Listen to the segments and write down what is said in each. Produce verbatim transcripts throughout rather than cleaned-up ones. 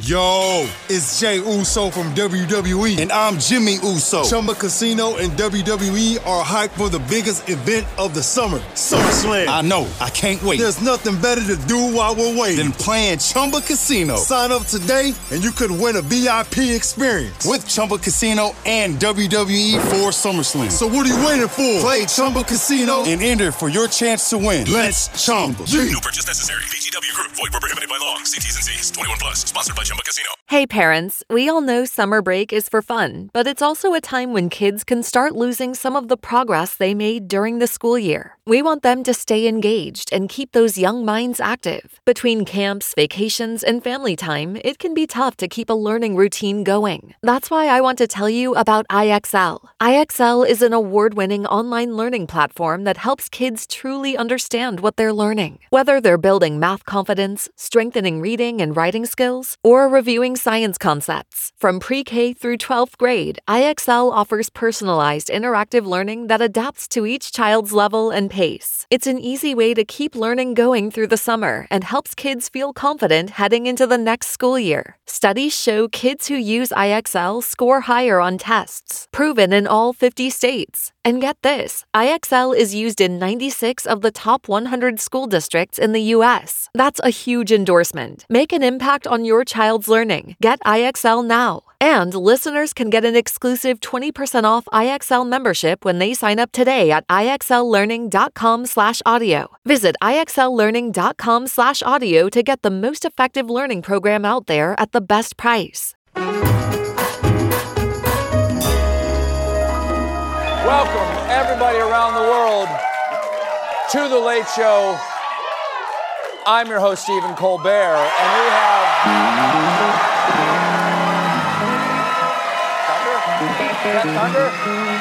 Yo, it's Jay Uso from W W E. And I'm Jimmy Uso. Chumba Casino and W W E are hyped for the biggest event of the summer, SummerSlam. I know. I can't wait. There's nothing better to do while we're waiting than playing Chumba Casino. Sign up today and you could win a V I P experience with Chumba Casino and W W E for SummerSlam. So what are you waiting for? Play Chumba Casino and enter for your chance to win. Let's Chumba. No purchase necessary. V G W Group. Void where prohibited by law. See T's and C's. twenty-one plus. Sponsored by Chumba Casino. Hey parents, we all know summer break is for fun, but it's also a time when kids can start losing some of the progress they made during the school year. We want them to stay engaged and keep those young minds active. Between camps, vacations, and family time, it can be tough to keep a learning routine going. That's why I want to tell you about I X L. I X L is an award-winning online learning platform that helps kids truly understand what they're learning. Whether they're building math confidence, strengthening reading and writing skills, or reviewing science concepts. From pre-K through twelfth grade, I X L offers personalized interactive learning that adapts to each child's level and pace. It's an easy way to keep learning going through the summer and helps kids feel confident heading into the next school year. Studies show kids who use I X L score higher on tests, proven in all fifty states. And get this, I X L is used in ninety-six of the top one hundred school districts in the U S. That's a huge endorsement. Make an impact on your child's learning. Get I X L now. And listeners can get an exclusive twenty percent off I X L membership when they sign up today at IXLlearning.com slash audio. Visit IXLlearning.com slash audio to get the most effective learning program out there at the best price. Welcome, everybody around the world, to The Late Show. I'm your host, Stephen Colbert, and we have... Thunder?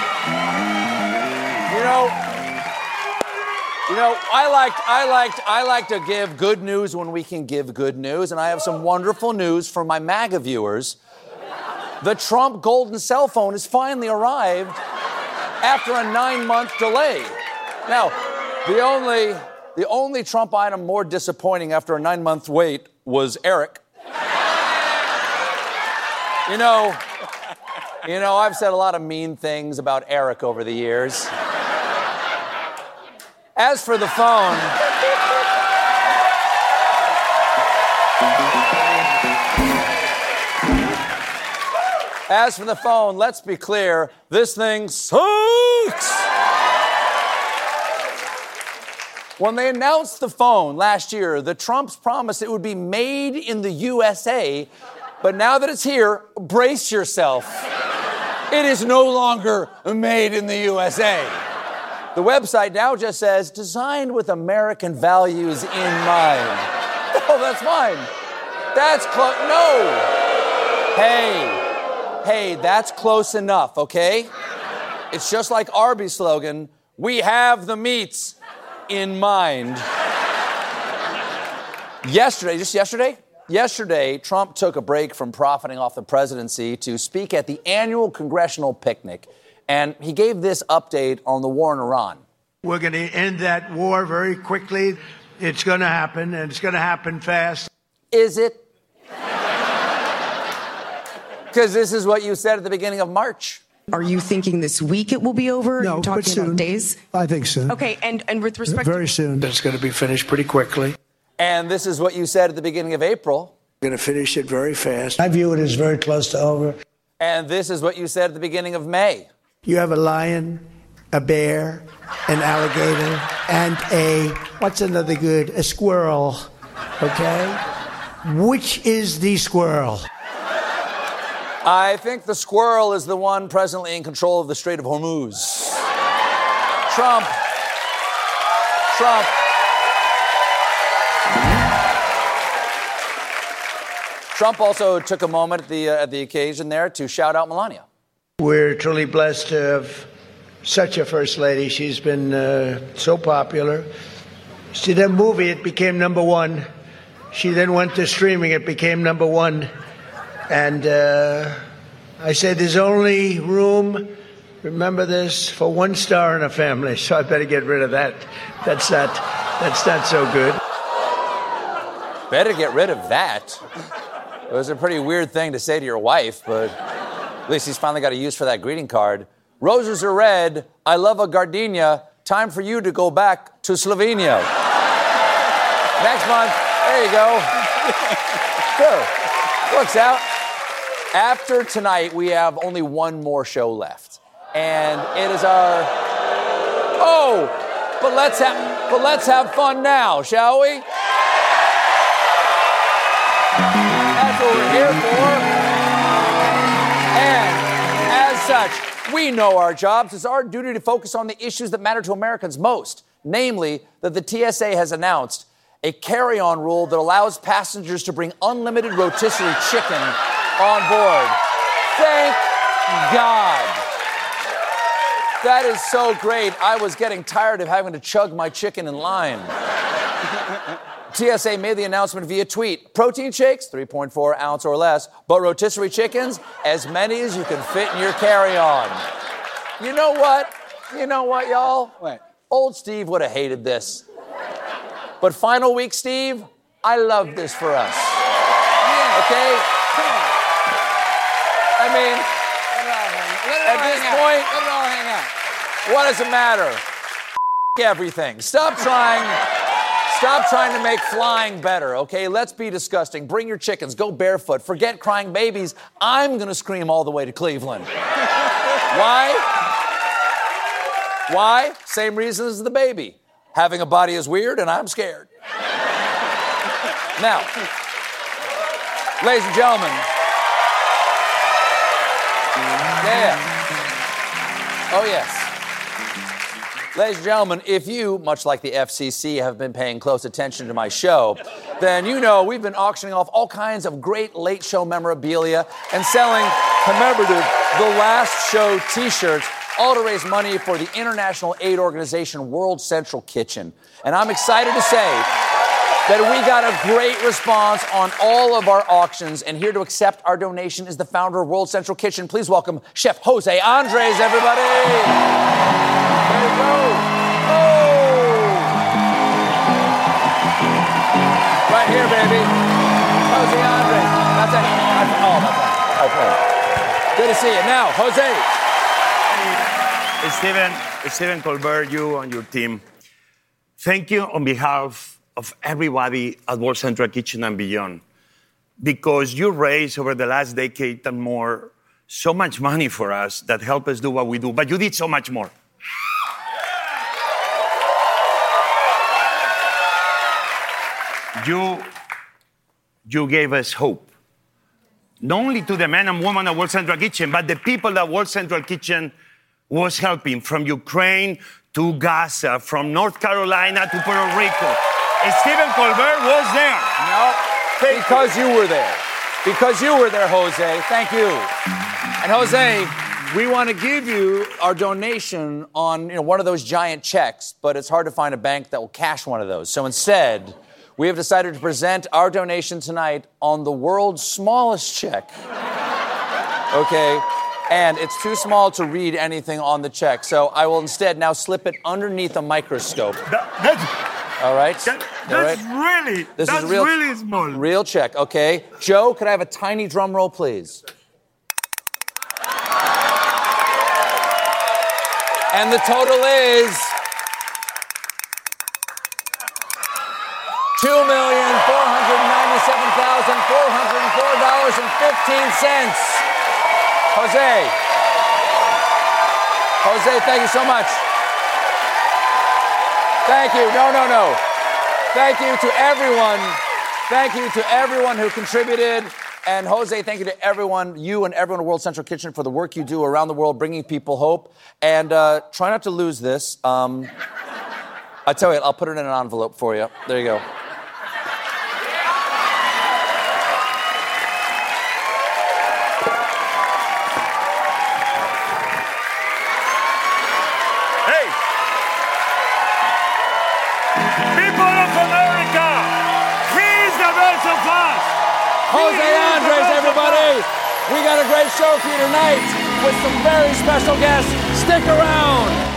You know, you know, I liked, I liked, I like to give good news when we can give good news, and I have some wonderful news for my MAGA viewers. The Trump golden cell phone has finally arrived after a nine-month delay. Now, the only, the only Trump item more disappointing after a nine-month wait was Eric. You know. You know, I've said a lot of mean things about Eric over the years. As for the phone... As for the phone, let's be clear, this thing sucks! When they announced the phone last year, the Trumps promised it would be made in the U S A, but now that it's here, brace yourself. It is no longer made in the U S A. The website now just says, designed with American values in mind. No, that's fine. That's close. No. Hey, hey, that's close enough, okay? It's just like Arby's slogan, we have the meats in mind. Yesterday, just yesterday? Yesterday, Trump took a break from profiting off the presidency to speak at the annual congressional picnic, and he gave this update on the war in Iran. We're going to end that war very quickly. It's going to happen, and it's going to happen fast. Is it? Because this is what you said at the beginning of March. Are you thinking this week it will be over? No, Are you talking but soon. about days? I think soon. Okay, and, and with respect Very to... soon. It's going to be finished pretty quickly. And this is what you said at the beginning of April. We're going to finish it very fast. I view it as very close to over. And this is what you said at the beginning of May. You have a lion, a bear, an alligator, and a, what's another good, a squirrel, okay? Which is the squirrel? I think the squirrel is the one presently in control of the Strait of Hormuz. Trump. Trump. Trump also took a moment at the, uh, at the occasion there to shout out Melania. We're truly blessed to have such a first lady. She's been uh, so popular. She did a movie, it became number one. She then went to streaming, it became number one. And uh, I said, there's only room, remember this, for one star in a family, so I better get rid of that. That's not, that's not so good. Better get rid of that. It was a pretty weird thing to say to your wife, but at least he's finally got a use for that greeting card. Roses are red. I love a gardenia. Time for you to go back to Slovenia. Next month. There you go. Sure. Works out. After tonight, we have only one more show left. And it is our... Oh! But let's have, but let's have fun now, shall we? That's what we're here for. And as such, we know our jobs. It's our duty to focus on the issues that matter to Americans most. Namely, that the T S A has announced a carry-on rule that allows passengers to bring unlimited rotisserie chicken on board. Thank God. That is so great. I was getting tired of having to chug my chicken in line. T S A made the announcement via tweet. Protein shakes, three point four ounce or less, but rotisserie chickens, as many as you can fit in your carry-on. You know what? You know what, y'all? What? Old Steve would have hated this. But final week, Steve, I love this for us. Yeah. Okay? Come on. I mean, Let it at all this hang out. point, Let it all hang out. what does it matter? Everything. Stop trying. Stop trying to make flying better, okay? Let's be disgusting. Bring your chickens. Go barefoot. Forget crying babies. I'm going to scream all the way to Cleveland. Why? Why? Same reason as the baby. Having a body is weird, and I'm scared. Now, ladies and gentlemen. Yeah. Oh, yes. Ladies and gentlemen, if you, much like the F C C, have been paying close attention to my show, then you know we've been auctioning off all kinds of great late show memorabilia and selling commemorative The Last Show t-shirts, all to raise money for the international aid organization World Central Kitchen. And I'm excited to say that we got a great response on all of our auctions. And here to accept our donation is the founder of World Central Kitchen. Please welcome Chef Jose Andres, everybody. There you go. Oh. Right here, baby. Jose Andres. That's it. Oh, that's it. Okay. Good to see you. Now, Jose. Stephen, Stephen Colbert, you and your team, thank you on behalf of everybody at World Central Kitchen and beyond, because you raised over the last decade and more so much money for us that helped us do what we do, but you did so much more. You, you gave us hope, not only to the men and women at World Central Kitchen, but the people at World Central Kitchen was helping, from Ukraine to Gaza, from North Carolina to Puerto Rico. Stephen Colbert was there. No, because you were there. Because you were there, Jose. Thank you. And Jose, we want to give you our donation on, you know, one of those giant checks, but it's hard to find a bank that will cash one of those. So instead, we have decided to present our donation tonight on the world's smallest check. Okay? And it's too small to read anything on the check. So I will instead now slip it underneath a microscope. That, that's, All right? that, All that's right? really, This that's is real, really small. Real check, okay? Joe, could I have a tiny drum roll, please? And the total is two million four hundred ninety-seven thousand four hundred four dollars and fifteen cents. Jose. Jose, thank you so much. Thank you. No, no, no. Thank you to everyone. Thank you to everyone who contributed. And Jose, thank you to everyone, you and everyone at World Central Kitchen for the work you do around the world, bringing people hope. And uh, try not to lose this. Um, I tell you, I'll put it in an envelope for you. There you go. Jose Andres, everybody. We got a great show for you tonight with some very special guests. Stick around.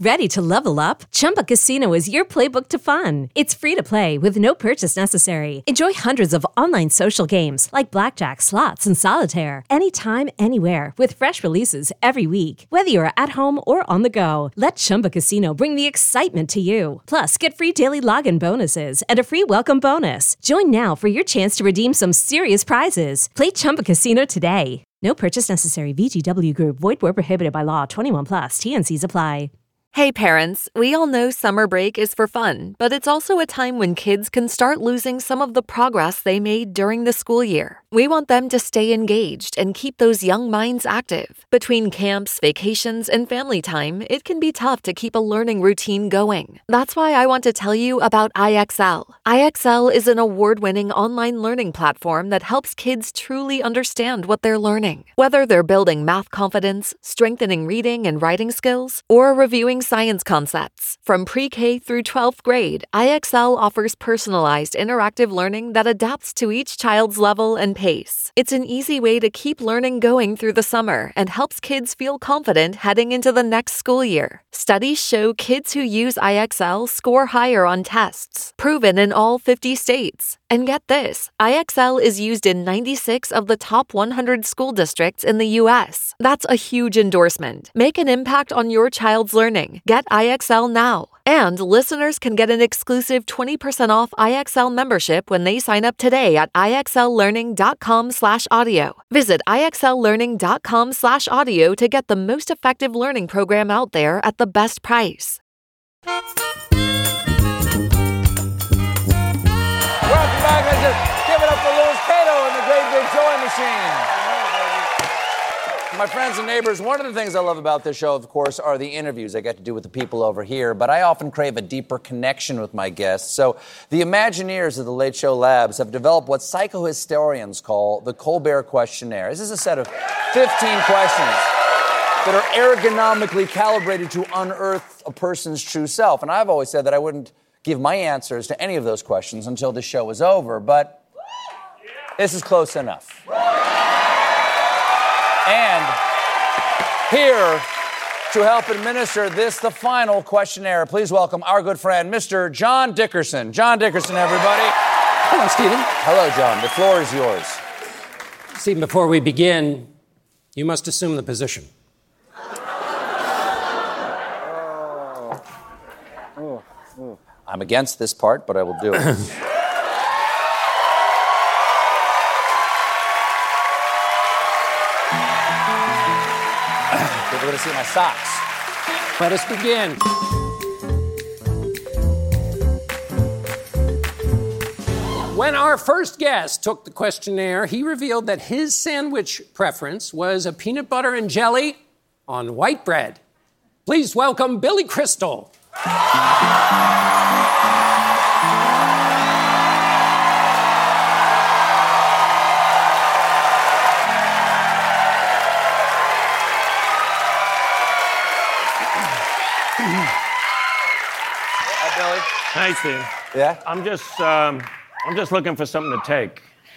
Ready to level up? Chumba Casino is your playbook to fun. It's free to play with no purchase necessary. Enjoy hundreds of online social games like blackjack, slots, and solitaire anytime, anywhere with fresh releases every week. Whether you're at home or on the go, let Chumba Casino bring the excitement to you. Plus, get free daily login bonuses and a free welcome bonus. Join now for your chance to redeem some serious prizes. Play Chumba Casino today. No purchase necessary. V G W Group. Void where prohibited by law. twenty-one plus. T N Cs apply. Hey parents, we all know summer break is for fun, but it's also a time when kids can start losing some of the progress they made during the school year. We want them to stay engaged and keep those young minds active. Between camps, vacations, and family time, it can be tough to keep a learning routine going. That's why I want to tell you about I X L. I X L is an award-winning online learning platform that helps kids truly understand what they're learning. Whether they're building math confidence, strengthening reading and writing skills, or reviewing science concepts. From pre-K through twelfth grade, I X L offers personalized interactive learning that adapts to each child's level and pace. It's an easy way to keep learning going through the summer and helps kids feel confident heading into the next school year. Studies show kids who use I X L score higher on tests, proven in all fifty states. And get this, I X L is used in ninety-six of the top one hundred school districts in the U S. That's a huge endorsement. Make an impact on your child's learning. Get I X L now. And listeners can get an exclusive twenty percent off I X L membership when they sign up today at IXLlearning.com slash audio. Visit IXLlearning.com slash audio to get the most effective learning program out there at the best price. Welcome back. Let's just give it up for Louis Cato and the Great Big Joy Machine. My friends and neighbors, one of the things I love about this show, of course, are the interviews I get to do with the people over here, but I often crave a deeper connection with my guests. So the Imagineers of the Late Show Labs have developed what psychohistorians call the Colbert Questionnaire. This is a set of fifteen questions that are ergonomically calibrated to unearth a person's true self. And I've always said that I wouldn't give my answers to any of those questions until the show is over, but this is close enough. And here to help administer this, the final questionnaire, please welcome our good friend, Mister John Dickerson. John Dickerson, everybody. Hello, Stephen. Hello, John. The floor is yours. Stephen, before we begin, you must assume the position. I'm against this part, but I will do it. People are going to see my socks. Let us begin. When our first guest took the questionnaire, he revealed that his sandwich preference was a peanut butter and jelly on white bread. Please welcome Billy Crystal. Hi, Steve. Yeah? I'm just, um, I'm just looking for something to take.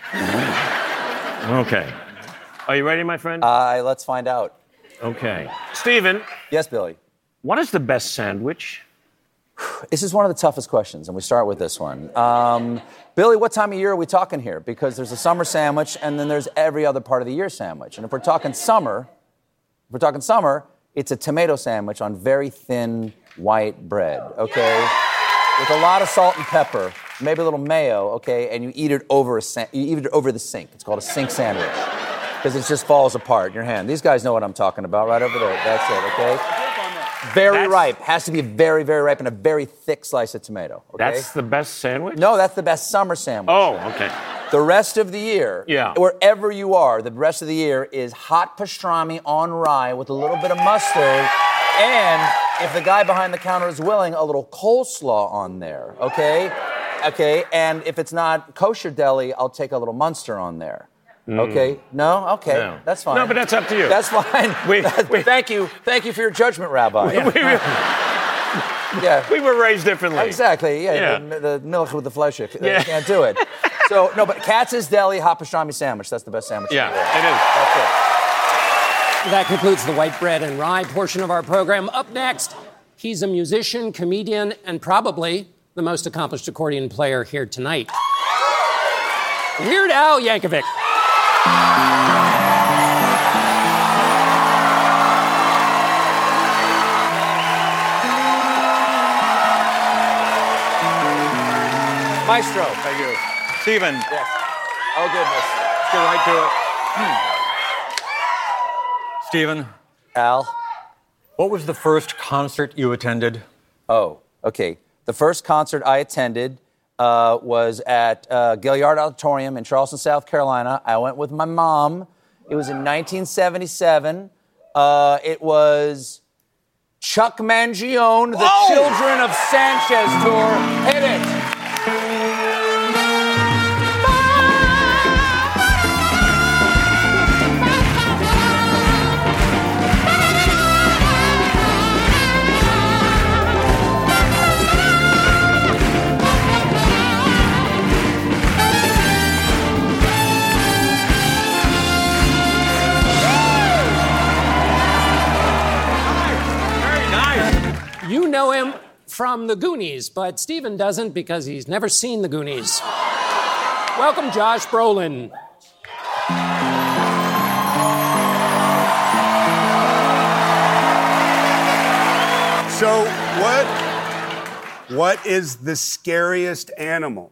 Okay. Are you ready, my friend? Uh, let's find out. Okay. Stephen. Yes, Billy. What is the best sandwich? This is one of the toughest questions, and we start with this one. Um, Billy, what time of year are we talking here? Because there's a summer sandwich, and then there's every other part of the year sandwich. And if we're talking summer, if we're talking summer, it's a tomato sandwich on very thin white bread, okay? With a lot of salt and pepper, maybe a little mayo, okay? And you eat it over a sa- you eat it over the sink. It's called a sink sandwich because it just falls apart in your hand. These guys know what I'm talking about, right over there. That's it, okay? Very that's, ripe. Has to be very, very ripe and a very thick slice of tomato. Okay? That's the best sandwich? No, that's the best summer sandwich. Oh, okay. The rest of the year, yeah. wherever you are, the rest of the year is hot pastrami on rye with a little bit of mustard, and if the guy behind the counter is willing, a little coleslaw on there, okay? Okay, and if it's not kosher deli, I'll take a little Munster on there. Mm. Okay? No? Okay, no. That's fine. No, but that's up to you. That's fine. We, we, Thank you. Thank you for your judgment, Rabbi. We, we, yeah. we were raised differently. Exactly, yeah. yeah. The, the milk with the flesh, uh, yeah. You can't do it. So, no, but Katz's Deli hot pastrami sandwich, that's the best sandwich. Yeah, in the world. it is. That's it. That concludes the white bread and rye portion of our program. Up next, He's a musician, comedian, and probably the most accomplished accordion player here tonight. Weird Al Yankovic. Maestro. Thank you. Stephen. Yes. Oh, goodness. Let's get right to it. Hmm. Stephen. Al. What was the first concert you attended? Oh, okay. The first concert I attended uh, was at uh, Gaillard Auditorium in Charleston, South Carolina. I went with my mom. It was in nineteen seventy-seven. Uh, it was Chuck Mangione, the Whoa! Children of Sanchez tour. Hit it. You know him from The Goonies, but Stephen doesn't because he's never seen The Goonies. Welcome, Josh Brolin. So what, what is the scariest animal?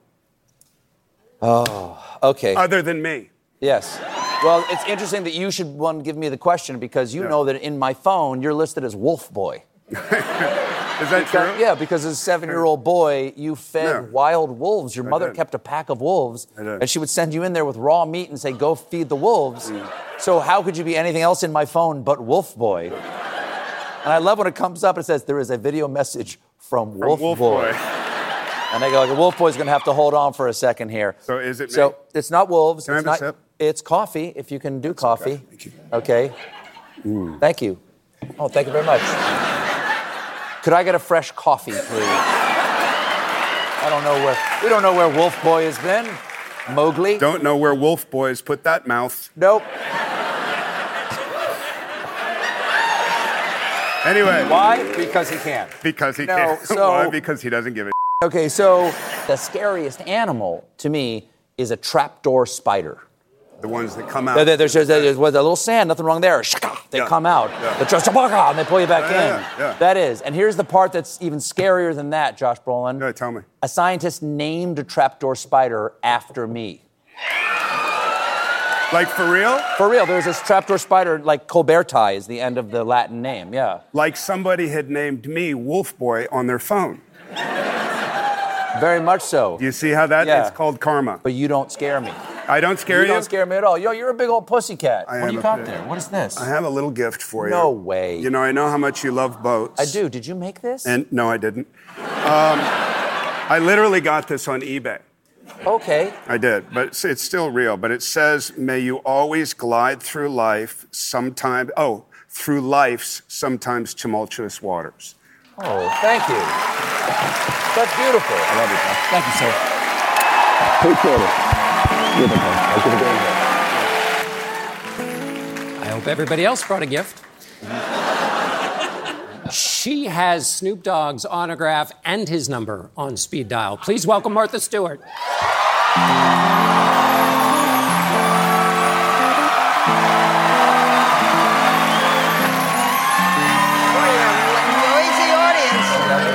Oh, okay. Other than me? Yes. Well, it's interesting that you should one give me the question because you Yeah. know that in my phone you're listed as Wolf Boy. Is that true? Yeah, because as a seven-year-old boy, you fed Yeah. wild wolves. Your I mother did. kept a pack of wolves, I did. and she would send you in there with raw meat and say, go feed the wolves. Mm. So how could you be anything else in my phone but Wolf Boy? And I love when it comes up and it says, there is a video message from, From Wolf, Wolf Boy. Boy. And I go, like, Wolf Boy's going to have to hold on for a second here. So is it me? So it's not wolves. Can I it's have a not, sip? It's coffee, if you can do coffee. okay. Thank you. Okay. Mm. Thank you. Oh, thank you very much. Could I get a fresh coffee, please? I don't know where, we don't know where Wolf Boy has been. Mowgli? Don't know where Wolf Boy's put that mouth. Nope. Anyway. Why? Because he can. Because he No, can't. so- Why? Because he doesn't give a Okay, so the scariest animal to me is a trapdoor spider. The ones that come out. There- There's, there's, there's with a little sand, nothing wrong there. Shaka, they Yeah. come out. Yeah. The tra- shabaka, and they pull you back Yeah, in. yeah, yeah. That is. And here's the part that's even scarier than that, Josh Brolin. Yeah, tell me. A scientist named a trapdoor spider after me. Like for real? For real, there's this trapdoor spider, like Colberti is the end of the Latin name, yeah. Like somebody had named me Wolf Boy on their phone. Very much so. You see how that? Yeah. It's called karma. But you don't scare me. I don't scare you? You don't scare me at all. Yo, you're a big old pussycat. I What am do you a got big- there? What is this? I have a little gift for you. No way. You know, I know how much you love boats. I do. Did you make this? And no, I didn't. Um, I literally got this on eBay. Okay. I did, but it's, it's still real. But it says, may you always glide through life, sometimes, oh, through life's sometimes tumultuous waters. Oh, thank you. That's beautiful. I love it. Thank you, sir. Appreciate it. Beautiful. Thank you for being here. I hope everybody else brought a gift. She has Snoop Dogg's autograph and his number on speed dial. Please welcome Martha Stewart. Noisy audience.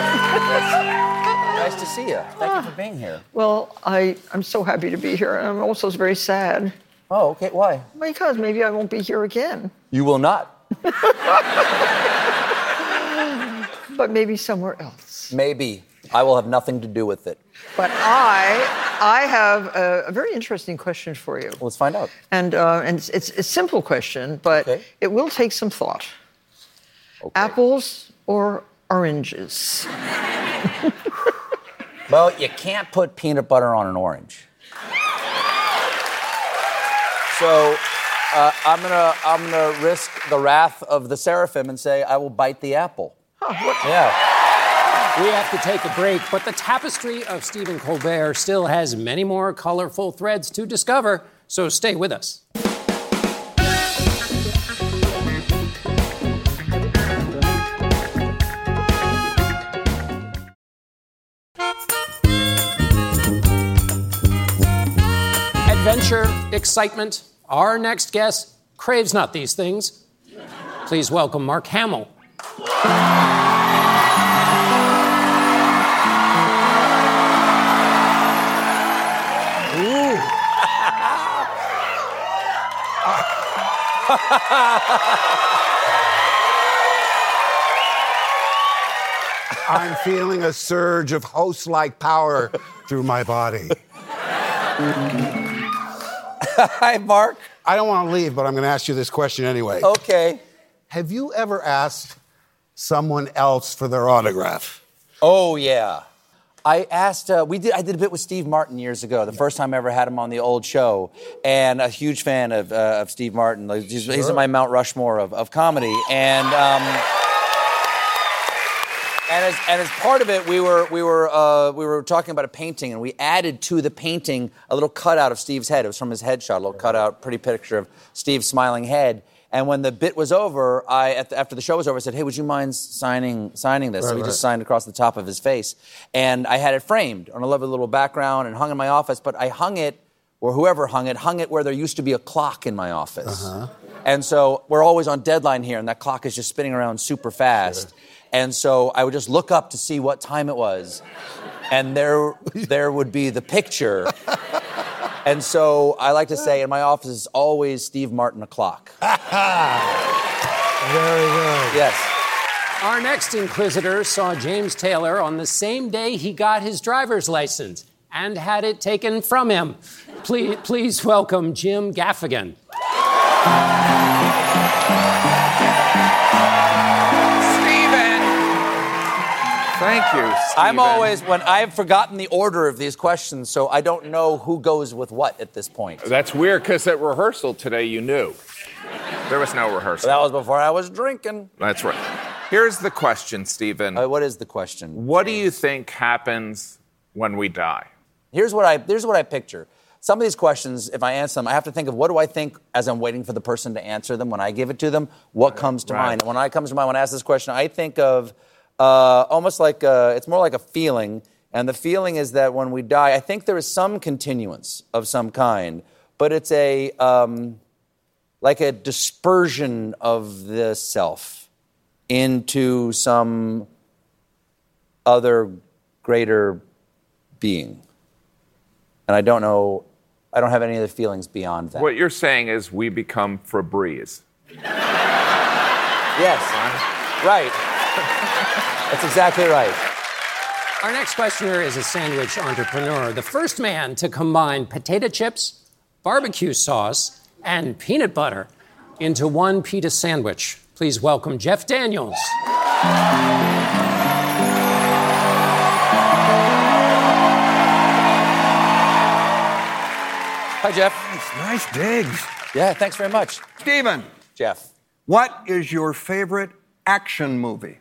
Nice to see you. Thank you for being here. Well, I, I'm so happy to be here. And I'm also very sad. Oh, okay. Why? Because maybe I won't be here again. You will not. But maybe somewhere else. Maybe. I will have nothing to do with it. But I, I have a, a very interesting question for you. Let's find out. And, uh, and it's, it's a simple question, but Okay. it will take some thought. Okay. Apples or oranges? Well, you can't put peanut butter on an orange. So uh, I'm gonna I'm gonna risk the wrath of the seraphim and say I will bite the apple. Huh, what? Yeah. We have to take a break, but the tapestry of Stephen Colbert still has many more colorful threads to discover, so stay with us. adventure, excitement. Our next guest craves not these things. Please welcome Mark Hamill. Ooh. I'm feeling a surge of host-like power through my body. Hi, Mark. I don't want to leave, but I'm going to ask you this question anyway. Okay. Have you ever asked someone else for their autograph? Oh, yeah. I asked, uh, we did. I did a bit with Steve Martin years ago, the first time I ever had him on the old show. And a huge fan of, uh, of Steve Martin. Like, he's, Sure. he's in my Mount Rushmore of, of comedy. And... Um, And as, and as part of it, we were we were uh, we were talking about a painting, and we added to the painting a little cutout of Steve's head. It was from his headshot, a little cutout, pretty picture of Steve's smiling head. And when the bit was over, I at the, after the show was over, I said, "Hey, would you mind signing signing this?" Right, so we right. just signed across the top of his face, and I had it framed on a lovely little background and hung in my office. But I hung it, or whoever hung it, hung it where there used to be a clock in my office. Uh-huh. And so we're always on deadline here, and that clock is just spinning around super fast. Sure. And so I would just look up to see what time it was, and there, there would be the picture. And so I like to say in my office is always Steve Martin o'clock. Very good. Yes. Our next inquisitor saw James Taylor on the same day he got his driver's license and had it taken from him. Please, please welcome Jim Gaffigan. Thank you, Stephen. I'm always, when I've forgotten the order of these questions, so I don't know who goes with what at this point. That's weird, because at rehearsal today, you knew. There was no rehearsal. That was before I was drinking. That's right. Here's the question, Stephen. Uh, what is the question? What do you think happens when we die? Here's what I, here's what I picture. Some of these questions, if I answer them, I have to think of what do I think as I'm waiting for the person to answer them. When I give it to them, what comes to Right. mind? When I comes to mind, when I ask this question, I think of uh, almost like a, it's more like a feeling. And the feeling is that when we die, I think there is some continuance of some kind, but it's a um, like a dispersion of the self into some other greater being. And I don't know, I don't have any other feelings beyond that. What you're saying is we become Febreze. Yes, right. That's exactly right. Our next questioner is a sandwich entrepreneur, the first man to combine potato chips, barbecue sauce, and peanut butter into one pita sandwich. Please welcome Jeff Daniels. Hi, Jeff. Nice digs. Yeah, thanks very much. Stephen. Jeff. What is your favorite action movie?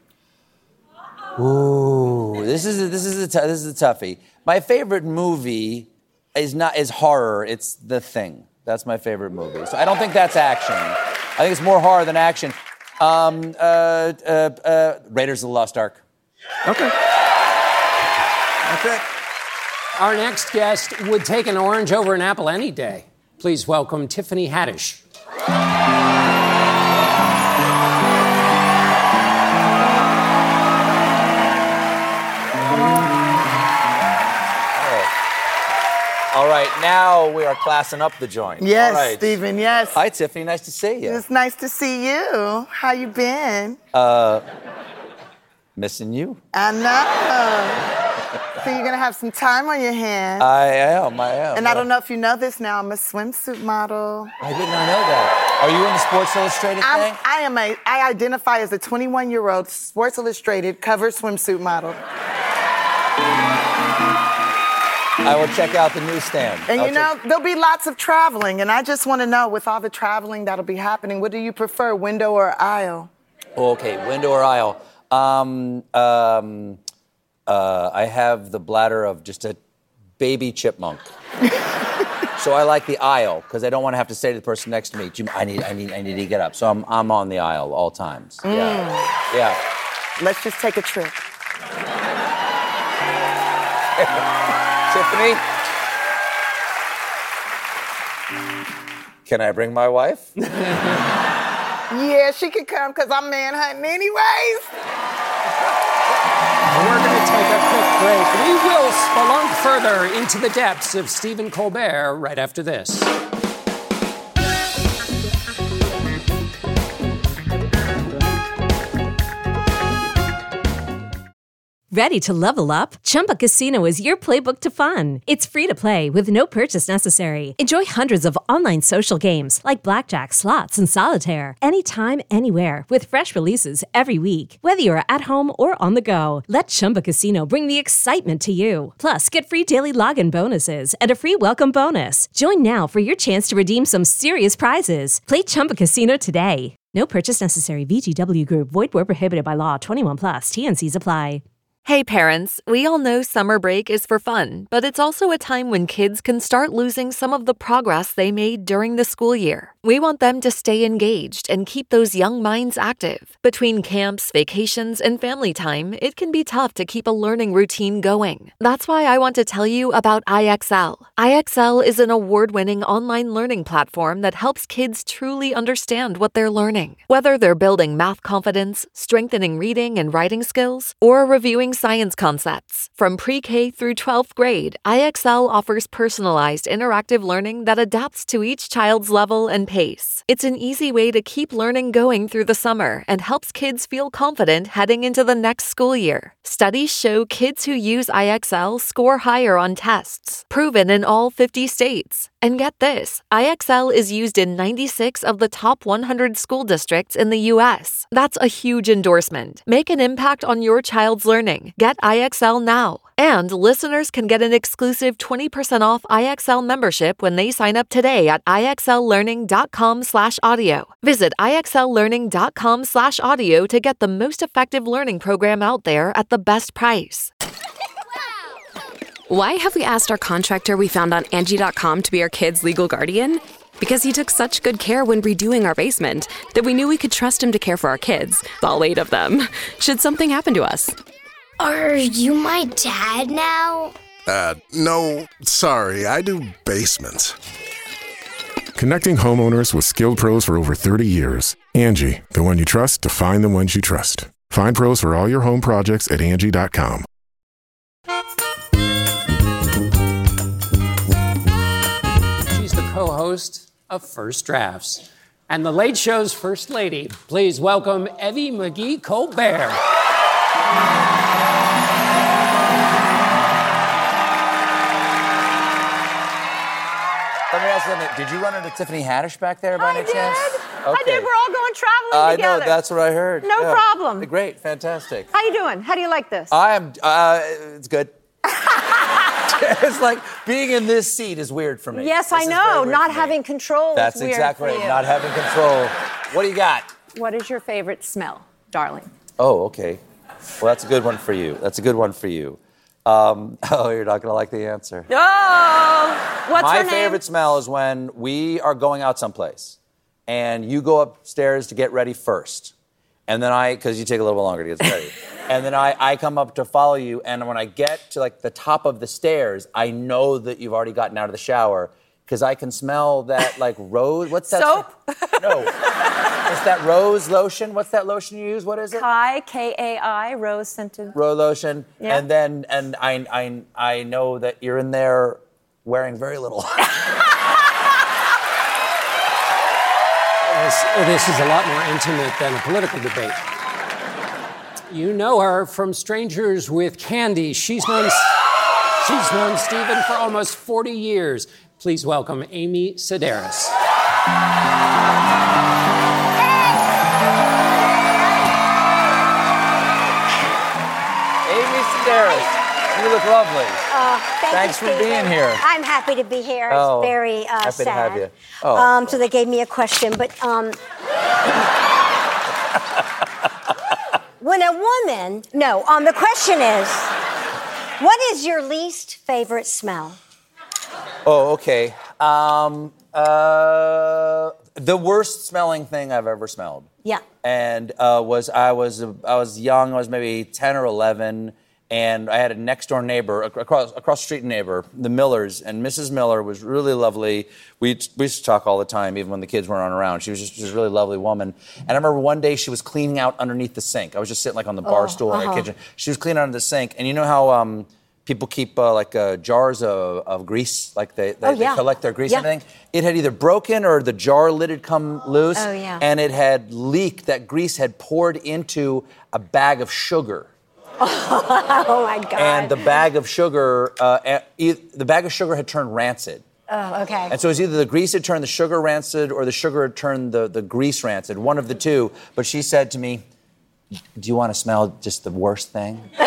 Ooh, this is a, this is a t- this is a toughie. My favorite movie is not is horror. It's The Thing. That's my favorite movie. So I don't think that's action. I think it's more horror than action. Um, uh, uh, uh, Raiders of the Lost Ark. Okay. That's it. Our next guest would take an orange over an apple any day. Please welcome Tiffany Haddish. All right, now we are classing up the joint. Yes, All right. Stephen, yes. Hi, Tiffany. Nice to see you. It's nice to see you. How you been? Uh, missing you. I know. So you're going to have some time on your hands. I am, I am. And I don't know if you know this now, I'm a swimsuit model. I did not know that. Are you in the Sports Illustrated I'm, thing? I am a, I identify as a twenty-one-year-old Sports Illustrated cover swimsuit model. I will check out the newsstand. And I'll you know, check- there'll be lots of traveling, and I just want to know, with all the traveling that'll be happening, what do you prefer, window or aisle? Okay, window or aisle. Um, um, uh, I have the bladder of just a baby chipmunk. So I like the aisle because I don't want to have to say to the person next to me, Jim, I need, I need, I need to get up. So I'm, I'm on the aisle all times. Mm. Yeah, yeah. Let's just take a trip. Tiffany? Can I bring my wife? Yeah, she can come because I'm manhunting anyways. We're going to take a quick break. We will spelunk further into the depths of Stephen Colbert right after this. Ready to level up? Chumba Casino is your playbook to fun. It's free to play with no purchase necessary. Enjoy hundreds of online social games like blackjack, slots, and solitaire anytime, anywhere with fresh releases every week. Whether you're at home or on the go, let Chumba Casino bring the excitement to you. Plus, get free daily login bonuses and a free welcome bonus. Join now for your chance to redeem some serious prizes. Play Chumba Casino today. No purchase necessary. V G W Group. Void where prohibited by law. twenty-one plus. T N Cs apply. Hey parents, we all know summer break is for fun, but it's also a time when kids can start losing some of the progress they made during the school year. We want them to stay engaged and keep those young minds active. Between camps, vacations, and family time, it can be tough to keep a learning routine going. That's why I want to tell you about I X L. I X L is an award-winning online learning platform that helps kids truly understand what they're learning. Whether they're building math confidence, strengthening reading and writing skills, or reviewing science concepts. From pre-K through twelfth grade, I X L offers personalized interactive learning that adapts to each child's level and pace. It's an easy way to keep learning going through the summer and helps kids feel confident heading into the next school year. Studies show kids who use I X L score higher on tests, proven in all fifty states. And get this, I X L is used in ninety-six of the top one hundred school districts in the U S. That's a huge endorsement. Make an impact on your child's learning. Get I X L now. And listeners can get an exclusive twenty percent off I X L membership when they sign up today at IXLlearning.com slash audio. Visit IXLlearning.com slash audio to get the most effective learning program out there at the best price. Why have we asked our contractor we found on Angie dot com to be our kids' legal guardian? Because he took such good care when redoing our basement that we knew we could trust him to care for our kids, all eight of them, should something happen to us. Are you my dad now? Uh, no, sorry, I do basements. Connecting homeowners with skilled pros for over thirty years. Angie, the one you trust to find the ones you trust. Find pros for all your home projects at Angie dot com. She's the co-host of First Drafts and the Late Show's First Lady. Please welcome Evie McGee Colbert. Let me ask you something. Did you run into Tiffany Haddish back there by I any did. chance? I did. We're all going traveling I together. know. That's what I heard. No Yeah. problem. Great. Fantastic. How you doing? How do you like this? I am. Uh, it's good. It's like being in this seat is weird for me. Yes, This I is very know. weird Not for me. having control That's is weird exactly for right. you. Not having control. What do you got? What is your favorite smell, darling? Oh, okay. Well, that's a good one for you. That's a good one for you. Um, oh, you're not going to like the answer. Oh, what's My her name? favorite smell is when we are going out someplace and you go upstairs to get ready first. And then I, because you take a little bit longer to get ready. And then I, I come up to follow you. And when I get to like the top of the stairs, I know that you've already gotten out of the shower because I can smell that like rose. What's that? Soap? No. What's that rose lotion? What's that lotion you use? What is it? Kai, K A I, rose scented. Rose lotion. Yeah. And then, and I, I, I know that you're in there wearing very little. This, this is a lot more intimate than a political debate. You know her from Strangers with Candy. She's known, she's known Stephen for almost forty years. Please welcome Amy Sedaris. Amy Sedaris, you look lovely. Uh, thank Thanks you, for Stephen. being here. I'm happy to be here. Oh, it's very uh, happy sad. to have you. Oh. Um, so they gave me a question, but um, when a woman, no, um, the question is, what is your least favorite smell? Oh, okay. Um, uh, the worst smelling thing I've ever smelled. Yeah. And uh, was I was I was young. I was maybe ten or eleven, And I had a next door neighbor, across across the street neighbor, the Millers, and Missus Miller was really lovely. We we used to talk all the time, even when the kids weren't around. She was just, just a really lovely woman. And I remember one day she was cleaning out underneath the sink. I was just sitting like on the bar Oh, stool in uh-huh. the kitchen. She was cleaning under the sink, and you know how um, people keep uh, like uh, jars of, of grease, like they, they, Oh, yeah. they collect their grease Yeah. and everything. It had either broken or the jar lid had come loose, Oh, yeah. and it had leaked. That grease had poured into a bag of sugar. Oh my God. And the bag of sugar, uh, uh, e- the bag of sugar had turned rancid. Oh, okay. And so it was either the grease had turned the sugar rancid or the sugar had turned the, the grease rancid, one of the two. But she said to me, do you want to smell just the worst thing? And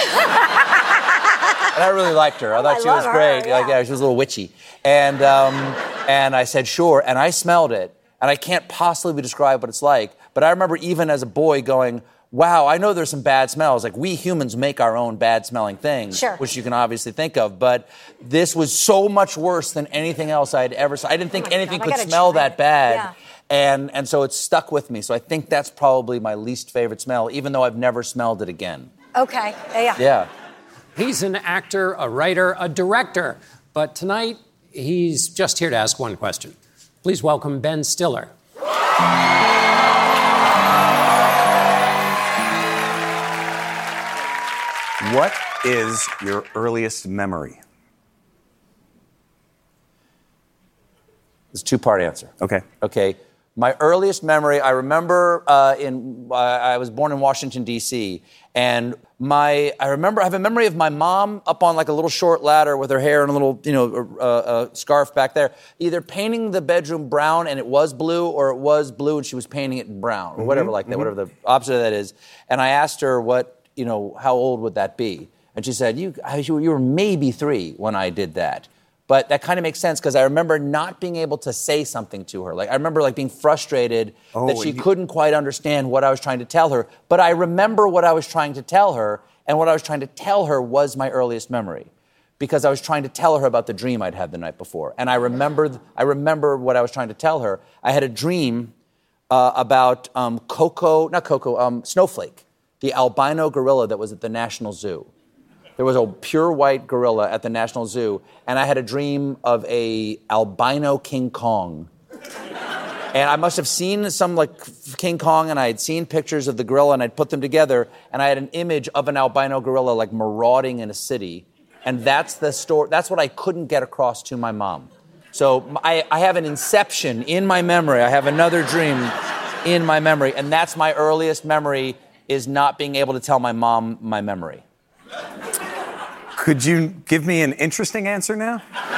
I really liked her. I Oh, thought I she was love her, great. yeah. Like, yeah, she was a little witchy. And, um, and I said, sure. And I smelled it. And I can't possibly describe what it's like. But I remember even as a boy going, wow, I know there's some bad smells. Like, we humans make our own bad-smelling things, Sure. which you can obviously think of. But this was so much worse than anything else I'd ever seen. I didn't think Oh my anything God, I could gotta smell try that it. bad. Yeah. And, and so it stuck with me. So I think that's probably my least favorite smell, even though I've never smelled it again. Okay. Yeah. Yeah. He's an actor, a writer, a director. But tonight, he's just here to ask one question. Please welcome Ben Stiller. What is your earliest memory? It's a two-part answer. Okay. Okay. My earliest memory, I remember uh, in, uh, I was born in Washington, D C, and my, I remember, I have a memory of my mom up on like a little short ladder with her hair and a little, you know, uh, uh, scarf back there, either painting the bedroom brown and it was blue, or it was blue and she was painting it brown, or whatever Mhm, like that, mhm. whatever the opposite of that is. And I asked her what, you know, how old would that be? And she said, you, you were maybe three when I did that. But that kind of makes sense because I remember not being able to say something to her. Like I remember like being frustrated Oh, that she you- couldn't quite understand what I was trying to tell her. But I remember what I was trying to tell her, and what I was trying to tell her was my earliest memory, because I was trying to tell her about the dream I'd had the night before. And I remember, I remember what I was trying to tell her. I had a dream uh, about um, Coco, not Coco, um, Snowflake, the albino gorilla that was at the National Zoo. There was a pure white gorilla at the National Zoo, and I had a dream of a albino King Kong. And I must have seen some like King Kong, and I had seen pictures of the gorilla, and I'd put them together, and I had an image of an albino gorilla like marauding in a city, and that's the story. That's what I couldn't get across to my mom. So I, I have an inception in my memory. I have another dream in my memory, and that's my earliest memory, is not being able to tell my mom my memory. Could you give me an interesting answer now?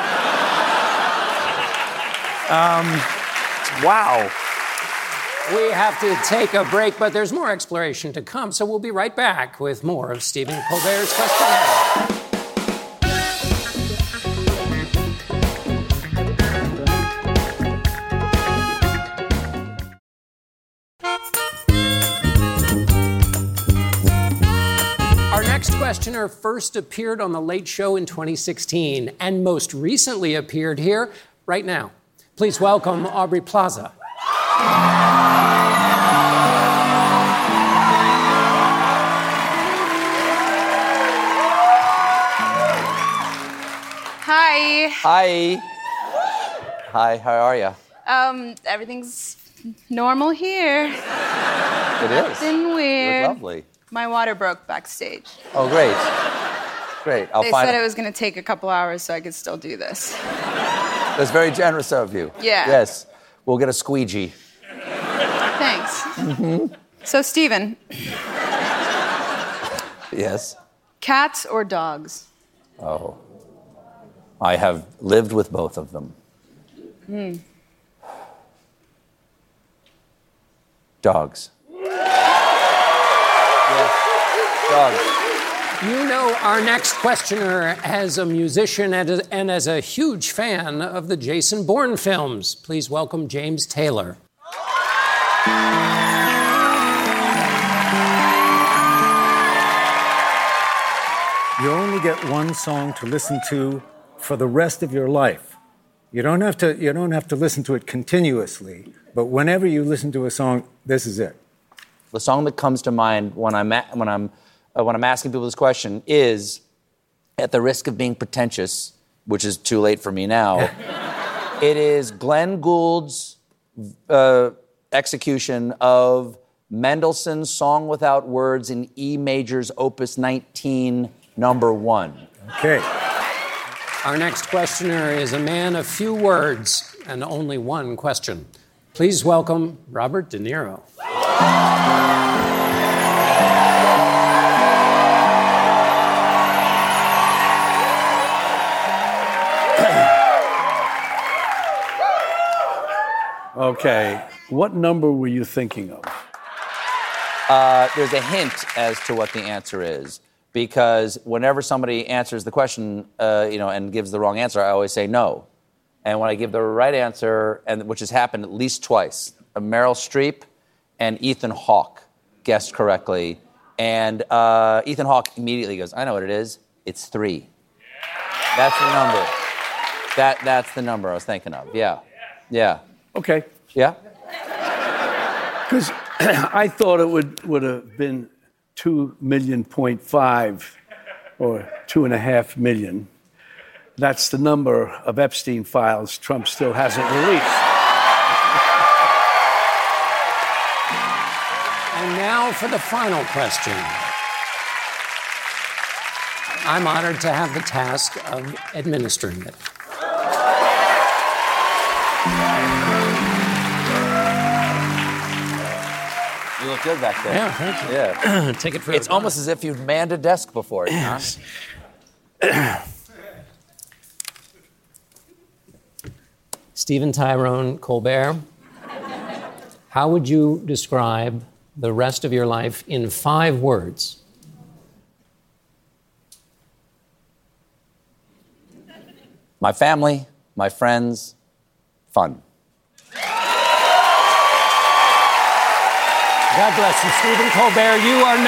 um, wow. We have to take a break, but there's more exploration to come, so we'll be right back with more of Stephen Colbert's Questionnaire. Our next questioner first appeared on The Late Show in twenty sixteen and most recently appeared here right now. Please welcome Aubrey Plaza. Hi. Hi. Hi, how are you? Um, everything's normal here. It is. Nothing You weird. look lovely. My water broke backstage. Oh, great. Great. I'll they find said it. it was going to take a couple hours so I could still do this. That's very generous of you. Yeah. Yes. We'll get a squeegee. Thanks. Mm-hmm. So, Steven, Yes. cats or dogs? Oh. I have lived with both of them. Hmm. Dogs. Dogs. You know our next questioner as a musician and as, and as a huge fan of the Jason Bourne films. Please welcome James Taylor. You only get one song to listen to for the rest of your life. You don't have to, you don't have to listen to it continuously, but whenever you listen to a song, this is it. The song that comes to mind when I'm at, when I'm uh, when I'm asking people this question is, at the risk of being pretentious, which is too late for me now, it is Glenn Gould's uh, execution of Mendelssohn's Song Without Words in E Major's Opus nineteen, number one. Okay. Our next questioner is a man of few words and only one question. Please welcome Robert De Niro. Okay. What number were you thinking of? Uh, there's a hint as to what the answer is, because whenever somebody answers the question, uh, you know, and gives the wrong answer, I always say no. And when I give the right answer, and which has happened at least twice, uh, Meryl Streep and Ethan Hawke guessed correctly, and uh, Ethan Hawke immediately goes, "I know what it is. It's three." That's the number. That that's the number I was thinking of. Yeah, yeah. Okay. Yeah. Because I thought it would would have been two million point five or two and a half million. That's the number of Epstein files Trump still hasn't released. And now for the final question. I'm honored to have the task of administering it. You look good back there. Yeah, thank you. Yeah. Take it for It's almost as if you've manned a desk before. Yes. Stephen Tyrone Colbert, how would you describe the rest of your life in five words? My family, my friends, fun. God bless you, Stephen Colbert. You are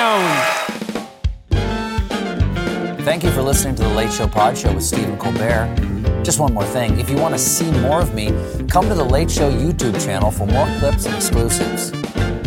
known. Thank you for listening to The Late Show Pod Show with Stephen Colbert. Just one more thing. If you want to see more of me, come to The Late Show YouTube channel for more clips and exclusives.